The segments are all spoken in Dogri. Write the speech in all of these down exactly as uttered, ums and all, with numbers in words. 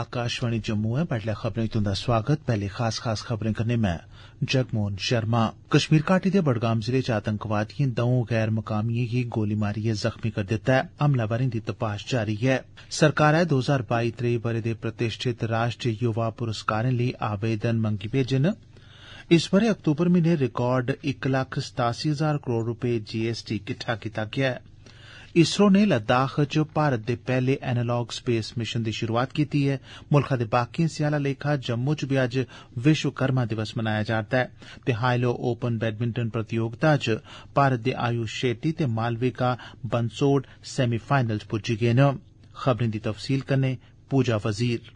आकाशवाणी जम्मू है। बडलै खबरें तुंदा स्वागत। पहले खास खास खबरें कन्नै मैं जगमोहन शर्मा। कश्मीर घाटी दे बडगाम जिले च आतंकवादिएं दऊं गैर मकामिएं गी गोली मारियै जख्मी करी दित्ता है। हमलावरें दी तपाश जारी है। सरकारै दो हजार बाई त्रेई बरे दे प्रतिष्ठित राष्ट्रीय युवा पुरस्कारें लेई आवेदन मंगी भेजे न। इस बरे अक्तूबर म्हीने रिकार्ड इक लक्ख सतासी हजार करोड़ रपे जीएसटी किट्ठा कीता गेआ है। इसरो ने लद्दाख च भारत दे पैहले एनालॉग स्पेस मिशन दी शुरुआत कीती है। मुल्खा दे बाकी हिस्सें आला लेखा जम्मू च बी अज्ज विश्वकर्मा दिवस मनाया जा'रदा है ते हाईलो ओपन बैडमिंटन प्रतियोगिता च भारत दे आयुष शेट्टी ते मालविका बंसोड सेमीफाइनल च पुज्जी गे न। खबरें दी तफसील कन्नै पूजा वजीर।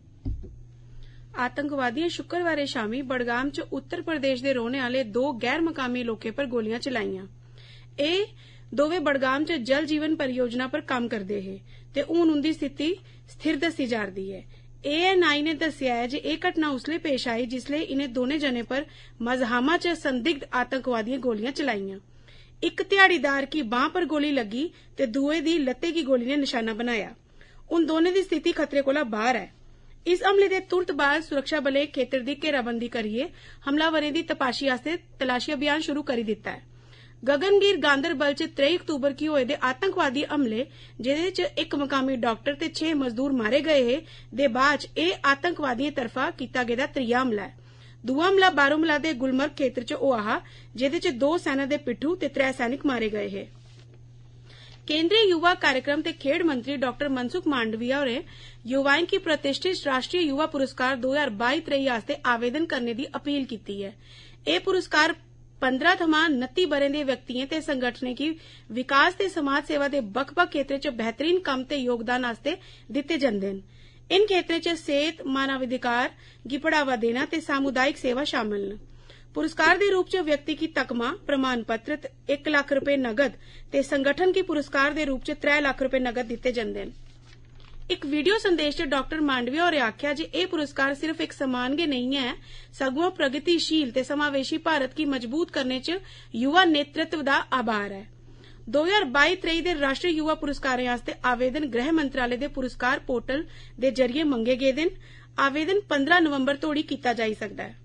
आतंकवादियों शुक्रवार शामी बडगाम च उत्तर प्रदेश दे रौहने आले दो गैर मकामी लोकें पर गोलियां चलाईयां। एह् दोवें बडगाम च जल जीवन परियोजना पर कम्म करदे हे ते हून उंदी स्थिति स्थिर दस्सी जा'रदी ऐ। एएनआई ने दस्सेआ ऐ जे एह् घटना उसलै पेश आई जिसलै इनें दोनें जनें पर मजहामा च संदिग्ध आतंकवादिएं गोलियां चलाईयां। इक ध्याड़ीदार की बांह पर गोली लग्गी ते दुए दी लत्ते गी गोली ने निशाना बनाया। उन दोनें दी स्थिति खतरे कोला बाहर है। इस हमले दे तुरत बाद सुरक्षा बलें खेतर दी घेराबंदी करियै हमलावरें दी तपाशी आस्तै तलाशी अभियान शुरू करी दित्ता है। गगनगीर गांदरबल च त्रेई अक्तूबर गी होए दे आतंकवादी हमले जेदे च इक मकामी डाक्टर ते छे मजदूर मारे गए हे दे बाद च एह् आतंकवादिएं तरफा कीता गेदा त्रीया हमला ऐ। दूआ हमला बारामूला दे गुलमर्ग खेतर च होआ हा जेदे च दो सेना दे पिट्ठू ते त्रै सैनिक मारे गए हे। केंद्रीय युवा कार्यक्रम ते खेड मंत्री डॉक्टर मनसुख मांडविया होरें युवाएं गी प्रतिष्ठित राष्ट्रीय युवा पुरस्कार दो हजार बाई त्रेई आस्तै आवेदन करने दी अपील कीती ऐ। एह् पुरस्कार पंद्रह थमां नत्ती ब'रें दे व्यक्तिएं ते संगठनें गी विकास ते समाज सेवा दे बक्ख बक्ख खेत्रें च बेहतरीन कम्म ते योगदान आस्तै दित्ते जंदे न। इन खेत्रें च सेहत, मानवाधिकार गी बढ़ावा देना ते सामुदायिक सेवा शामिल न। पुरस्कार दे रूप च व्यक्ति गी तकमा, प्रमाण पत्र, इक लक्ख रपे नगद ते संगठन गी पुरस्कार दे रूप च त्रै लक्ख रपे नगद दित्ते जंदे न। इक वीडियो संदेश च डॉक्टर मांडविया होरें आखेआ जे एह् पुरस्कार सिर्फ इक सम्मान गै नेईं ऐ सगुआं प्रगतिशील ते समावेशी भारत गी मजबूत करने च युवा नेतृत्व दा आभार ऐ। दो हजार बाई त्रेई दे राष्ट्रीय युवा पुरस्कारें आस्तै आवेदन गृह मंत्रालय दे पुरस्कार पोर्टल दे जरिए मंगे गेदे न। आवेदन पंद्रह नवंबर तोड़ी कीता जाई सकदा है।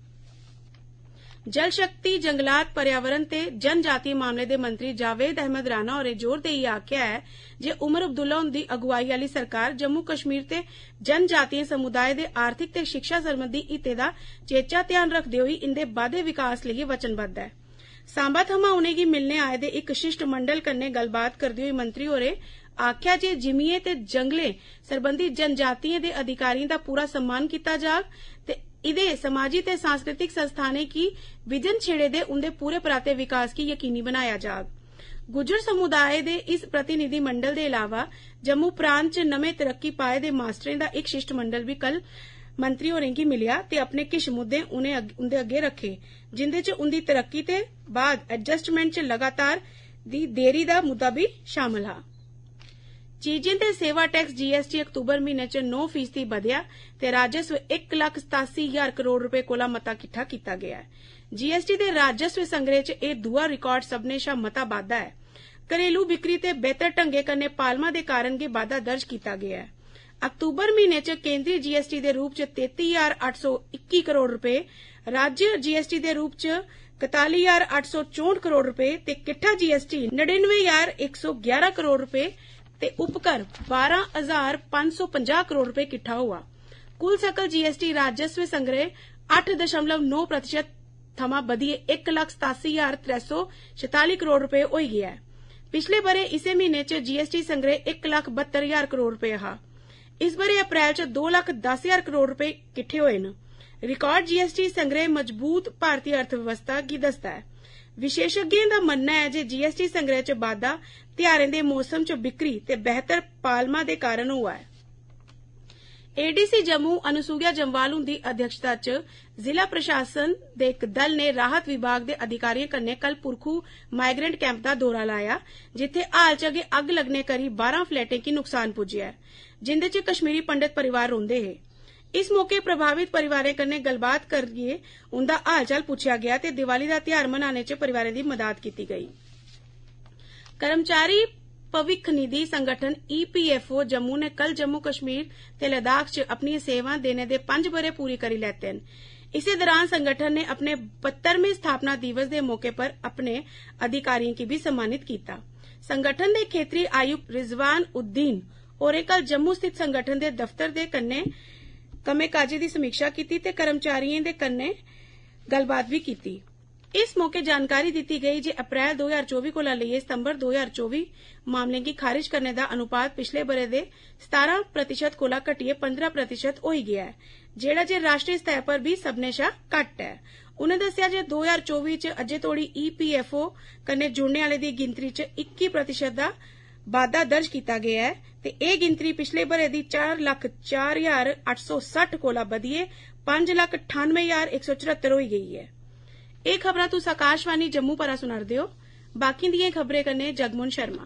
जल शक्ति, जंगलात, पर्यावरण ते जनजातीय मामले दे मंत्री जावेद अहमद राणा होरें जोर देइयै आखेआ ऐ जे उमर अब्दुल्ला हुंदी अगुवाई आली सरकार जम्मू कश्मीर ते जनजातीय समुदाय दे आर्थिक ते शिक्षा सरबंधी हितें दा चेचा ध्यान रखदे होई इंदे बाद्दे विकास लेई वचनबद्ध ऐ। सांबा थमां उनेंगी मिलने आए दे इक शिष्टमंडल कन्नै गल्लबात करदे होई मंत्री होरें आखेआ जे जिमीएं ते जंगलें सरबंधी जनजातिएं दे अधिकारिएं दा पूरा सम्मान कीता जाग ते इदे समाजी ते सांस्कृतिक संस्थानें गी विजन छेड़े दे उंदे पूरे पराते विकास गी यकीनी बनाया जाग। गुज्जर समुदाय दे इस प्रतिनिधिमंडल दे इलावा जम्मू प्रांत च नमें तरक्की पाए दे मास्टरें दा इक शिष्टमंडल बी कल मंत्री होरें गी मिलेआ ते अपने किश मुद्दे उनें उंदे अग्गे रखे जिंदे च उंदी तरक्की ते बाद एडजस्टमेंट च लगातार दी देरी दा मुद्दा बी शामल हा। चीजें ते सेवा टैक्स जीएसटी अक्तूबर म्हीने च नौ फीसदी बधेआ ते राजस्व इक लक्ख सतासी हजार करोड़ रपे कोला मता किट्ठा कीता गेआ ऐ। जीएसटी दे राजस्व संग्रह च एह् दूआ रिकार्ड सभनें शा मता बाद्धा ऐ। घरेलू बिक्री ते बेहतर ढंगै कन्नै पालमा दे कारण गै बाद्धा दर्ज कीता गेआ ऐ। अक्तूबर म्हीने च केंद्री जीएसटी दे रूप च तेती हजार अट्ठ सौ इक्की करोड़ रपे, राज्य जीएसटी दे रूप च कताली हजार अट्ठ सौ चौंठ करोड़ रपे ते किट्ठा जीएसटी नड़िनवे हजार इक सौ ग्यारह करोड़ रपे ते उपकर बारह हजार पंज सौ पंजाह करोड़ रपे किट्ठा हुआ। कुल सकल जीएसटी राजस्व संग्रह अट्ठ दशमलव नौ प्रतिशत थमां बधियै इक लक्ख सतासी हजार त्रै सौ छताली करोड़ रपे होई गेआ ऐ। पिछले बरे इसे महीने च जीएसटी संग्रह इक लक्ख बहत्तर हजार करोड़ रपे हा। इस बरे अप्रैल च दो लक्ख दस हजार करोड़ रपे किट्ठे होए न। रिकार्ड जीएसटी संग्रह मजबूत भारतीय अर्थव्यवस्था गी दसदा ऐ। विशेषज्ञें दा मन्नना ऐ जे जीएसटी संग्रह च बाद्धा त्योहारें दे मौसम च बिक्री ते बेहतर पालमा दे कारण हुआ ऐ। एडीसी जम्मू अनुसुईया जम्वाल हुंदी अध्यक्षता च जिला प्रशासन दे इक दल ने राहत विभाग दे अधिकारियों कन्नै कल पुरखू माइग्रेंट कैंप दा दौरा लाया जित्थे हाल च गै अग्ग लगने करी बारह फ्लैटें गी नुकसान पुज्जेआ ऐ जिंदे च कश्मीरी पंडित परिवार रौंदे हे। इस मौके प्रभावित परिवारें कन्नै गल्लबात करियै उंदा हाल चाल पुच्छेआ गया ते दिवाली दा त्योहार मनाने च परिवारें दी मदद कीती गई। कर्मचारी भविक्ख निधि संगठन E P F O Jammu ने कल जम्मू कश्मीर ते लद्दाख च अपनी सेवां देने दे पंज बरे पूरी करी लैते न। इसी दौरान संगठन ने अपने बहत्तरवें स्थापना दिवस के मौके पर अपने अधिकारियों की भी सम्मानित किया। संगठन के क्षेत्रीय आयुक्त रिजवान उद्दीन होरें कल जम्मू स्थित संगठन के दफ्तर दे कन्ने कम्मे काजे की समीक्षा की ते कर्मचारियों दे कन्ने गलबात भी की। इस मौके जानकारी दी गई जे अप्रैल दो हजार चौबी को लेइयै सितंबर दो हजार चौबी मामले की खारिज करने का अनुपात पिछले बरे दे सतारह प्रतिशत कोला घटियै पंद्रह प्रतिशत होई गया है, जेड़ा जे राष्ट्रीय स्तर पर भी सभनें शा घट्ट है। उन्हें दस्सिया जे दो हजार चौबी च अजे तोड़ी ई पी एफ ओ कन्नै जुड़ने आले दी गिनतरी च इक्की प्रतिशत दा बाद्धा दर्ज किया गया है ते एह गिनतरी पिछले बरे दी चार लख चार हजार अठ सौ सठ कोला बधियै पंज लख अठानवे हजार एक सौ चौहत्तर होई गई है। ਇਹ ਖਬਰਾਂ ਤੁਸੀਂ आकाशवाणी जम्मू परा सुनारदे हो। बाकी दियां खबरें कन्नै जगमोहन शर्मा।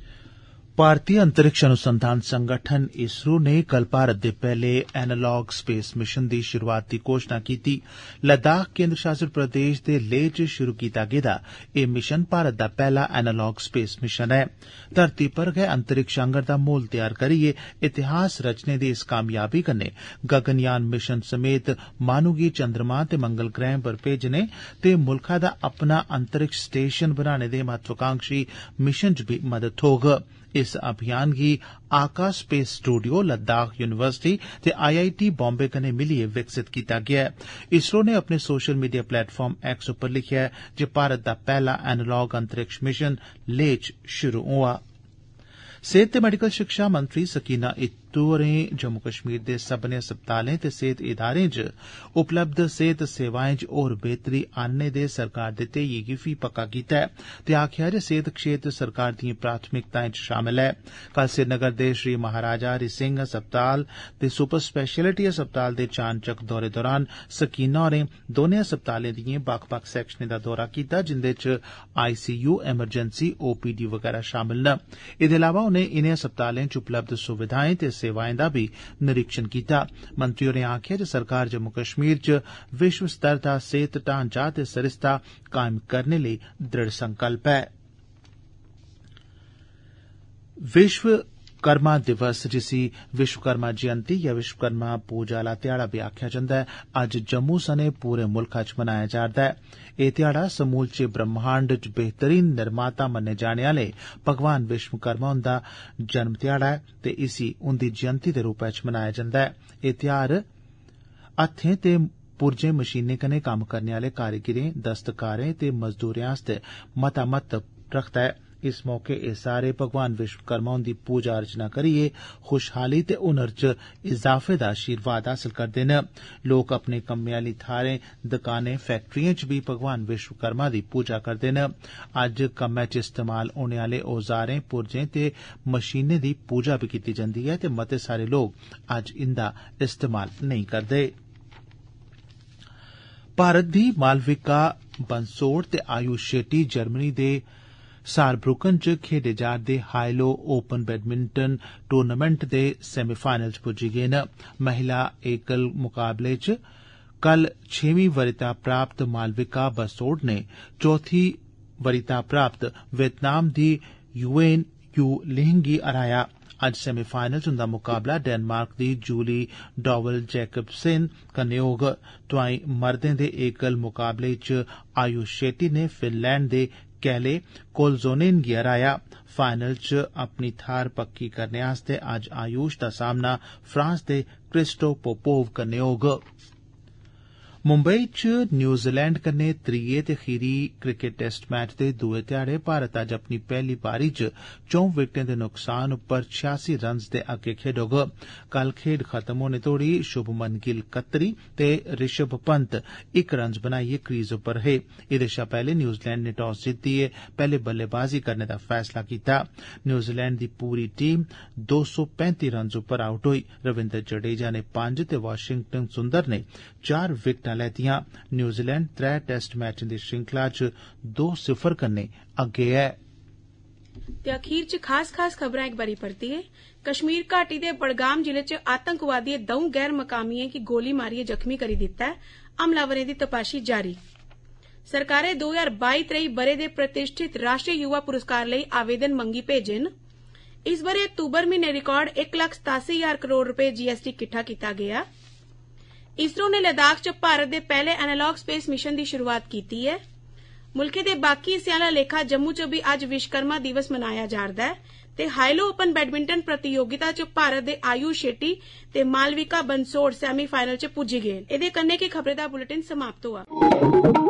भारतीय अंतरिक्ष अनुसंधान संगठन इसरो ने कल भारत के पहले एनालॉग स्पेस मिशन की शुरुआत की घोषणा की। लद्दाख केंद्र शासित प्रदेश के लेह च शुरू किया गेदा यह मिशन भारत का पहला एनालॉग स्पेस मिशन है। धरती पर गै अंतरिक्ष आंगर दा माहौल तैयार करियै इतिहास रचने दी इस कामयाबी कन्नै गगनयान मिशन समेत माहनू गी चंद्रमा ते मंगल ग्रह पर भेजने ते मुल्खा दा अपना अंतरिक्ष स्टेशन बनाने दे महत्वाकांक्षी मिशन च भी मदद थ्होग। इस अभियान गी आका स्पेस स्टूडियो लद्दाख यूनिवर्सिटी ते आई आई टी बॉम्बे कन्नै मिलियै विकसित किया गया है। इसरो ने अपने सोशल मीडिया प्लेटफॉर्म एक्स उपर लिखिया है जे भारत दा पहला एनालॉग अंतरिक्ष मिशन लेह च शुरू हुआ। सेहत ते मेडिकल शिक्षा मंत्री सकीना इत्तू होरें जम्मू कश्मीर दे सब्बने अस्पतालें ते सेहत इदारें च उपलब्ध सेहत सेवाएं च होर बेहतरी आनने दे सरकार दे ध्येइये गी फ्ही पक्का कीता है ते आखेआ जे सेहत क्षेत्र सरकार दिएं प्राथमिकताएं च शामिल है। कल श्रीनगर दे श्री महाराजा हरि सिंह अस्पताल ते सुपर स्पैशलिटी अस्पताल दे चानचक दौरे दौरान सकीना होरें दौनें अस्पतालें दिएं बक्ख-बक्ख सैक्शनें दा दौरा कीता जिंदे च I C U, emergency, O P D वगैरह शामिल न। एह्दे अलावा उनें इनें अस्पतालें च उपलब्ध सुविधाएं ते सेवाएं दा भी निरीक्षण कीता। मंत्री होरें आखेआ जे सरकार जम्मू कश्मीर च विश्व स्तर दा सेहत ढांचा ते सरिस्ता कायम करने लेई दृढ़ संकल्प है। विश्व कर्मा दिवस जिसी विश्वकर्मा जयंती या विश्वकर्मा पूजा आला ध्याड़ा भी आखेआ जंदा है अज्ज जम्मू सने पूरे मुल्खा च मनाया जा'रदा है। एह ध्याड़ा समूलचे ब्रह्मांड च बेहतरीन निर्माता मन्ने जाने आले भगवान विश्वकर्मा हुंदा जन्म ध्याड़ा है ते इसी उंदी जयंती दे रूपै च मनाया जंदा है। एह ध्यार हत्थें ते पुरजें मशीनें कन्नै कम्म करने आले कारीगिरें, दस्तकारें ते मजदूरें आस्तै मता महत्व रखदा है। इस मौके एह सारे भगवान विश्वकर्मा हुंदी पूजा अर्चना करियै खुशहाली ते हुनर च इजाफे दा आशीर्वाद हासल करदे न। लोक अपने कम्मे आली थाहरें, दकानें, फैक्ट्रियें च भी भगवान विश्वकर्मा दी पूजा करदे न। अज्ज कम्मै च इस्तेमाल होने आले औजारें, पुरजें ते मशीनें दी पूजा भी कीती जंदी ऐ ते मते सारे लोक अज्ज इंदा इस्तेमाल नेईं करदे। भारत दी मालविका बंसोड़ ते आयुष शेट्टी जर्मनी दे सारब्रुकन च खेडे जा'रदे हाइलो ओपन बैडमिंटन टूर्नामेंट दे सेमीफाइनल च पुज्जी गे न। महिला एकल मुकाबले च कल छेवीं वरीता प्राप्त मालविका बंसोड़ ने चौथी वरीता प्राप्त वियतनाम दी युएन यू लिंग गी हराया। अज्ज सेमीफाइनल च उंदा मुकाबला डेनमार्क दी जूली डॉवल जैकबसन कन्नै होग। तोआईं मर्दें दे एकल मुकाबले च आयुष शेट्टी ने फिनलैंड दे कैले कोलजोनेन गी हराया। फाइनल च अपनी थार पक्की करने आस्तै अज्ज आयुष दा सामना फ्रांस दे क्रिस्टो पोपोव कन्नै होग। मुंबई च न्यूजीलैंड कन्नै त्रीये ते खीरी क्रिकेट टेस्ट मैच दे दुए ध्याड़े भारत अज्ज अपनी पैहली पारी च चौं विकेटें दे नुकसान उप्पर छियासी रन्स दे अग्गे खेडोग। कल खेड खत्म होने तोड़ी शुभमन गिल कत्तरी ते ऋषभ पंत इक रन्स बनाइयै क्रीज उप्पर हे। एह्दे शा पैहले न्यूजीलैंड ने टॉस जित्तियै पैहले बल्लेबाजी करने दा फैसला कीता। न्यूजीलैंड दी पूरी टीम दो सौ पैंती रन्स उप्पर आउट होई। रविंद्र जडेजा ने पंज ते वाशिंगटन सुंदर ने चार विकेटां लैतियां। न्यूजीलैंड त्रै टेस्ट मैचें दी श्रृंखला च दो सिफर कन्नै अग्गे ऐ। ते अखीर च खास खास खबरां इक बारी परतियै। कश्मीर घाटी दे बडगाम जिले च आतंकवादियें दऊं गैर मकामियें गी गोली मारियै जख्मी करी दित्ता ऐ। हमलावरें दी तपाशी जारी। सरकारै दो हजार बाई त्रेई बरे दे प्रतिष्ठित राष्ट्रीय युवा पुरस्कार लेई आवेदन मंगी भेजे न। इस बारे अक्तूबर महीने रिकॉर्ड एक लाख सतासी हजार करोड़ रुपए जीएसटी किट्ठा किया गया। इसरो ने लद्दाख च भारत के पहले एनालॉग स्पेस मिशन की शुरुआत की है। मुल्के के बाकी हिस्सों का लेखा जम्मू च भी अज विश्वकर्मा दिवस मनाया जा रहा है ते हाईलो ओपन बैडमिंटन प्रतियोगिता च भारत के आयुष शेट्टी ते मालविका बंसोड़ सैमीफाइनल च पुज्जी गए। इहदे कन्नै की खबरें दा बुलेटिन समाप्त हुआ।